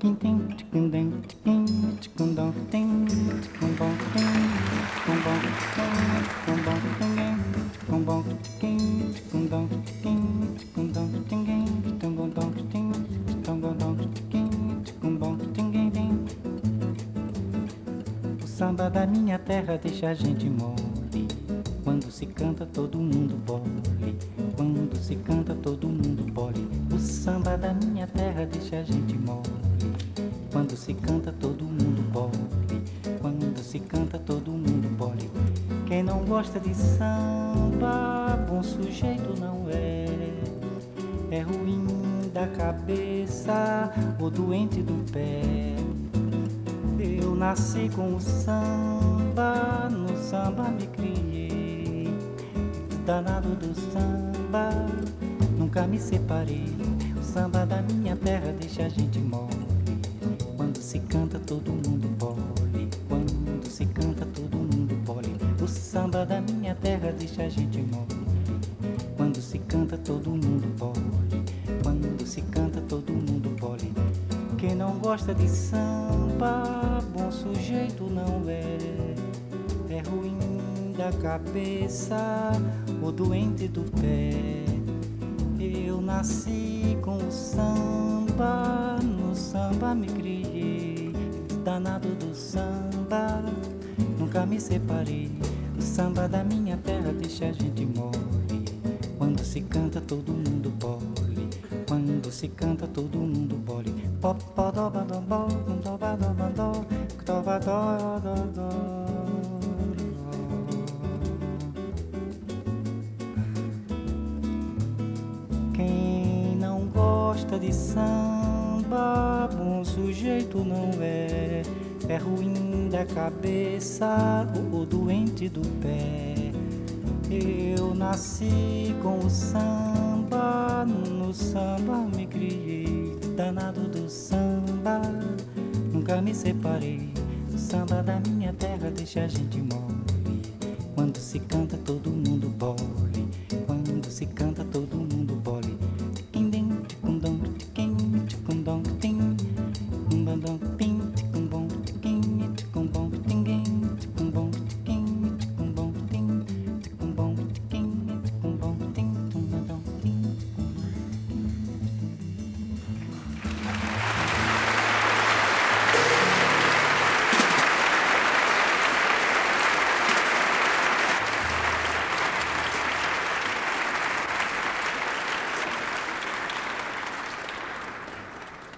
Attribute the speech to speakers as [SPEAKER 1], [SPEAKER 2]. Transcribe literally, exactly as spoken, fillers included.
[SPEAKER 1] O samba da minha terra deixa a gente mole. Quando se canta todo mundo bole. Quando se canta todo mundo bole. O samba da minha terra deixa a gente mole. Quando se canta todo mundo bole. Quando se canta todo mundo bole. Quem não gosta de samba, bom sujeito não é. É ruim da cabeça ou doente do pé. Eu nasci com o samba, no samba me criei. Danado do samba, nunca me separei. O samba da minha terra deixa a gente mole. Quando se canta todo mundo bole. Quando se canta todo mundo bole. O samba da minha terra deixa a gente mole. Quando se canta todo mundo bole. Quando se canta todo mundo bole. Quem não gosta de samba, bom sujeito não é. É ruim da cabeça ou doente do pé. Eu nasci com o samba, no samba me criei. Danado do samba, nunca me separei. O samba da minha terra deixa a gente mole. Quando se canta todo mundo bole. Quando se canta todo mundo bole. Quem não gosta de samba, bom sujeito não é. É ruim da cabeça ou doente do pé. Eu nasci com o samba, no samba me criei. Danado do samba, nunca me separei. O samba da minha terra deixa a gente mole. Quando se canta todo mundo bole. Quando se canta todo mundo bole.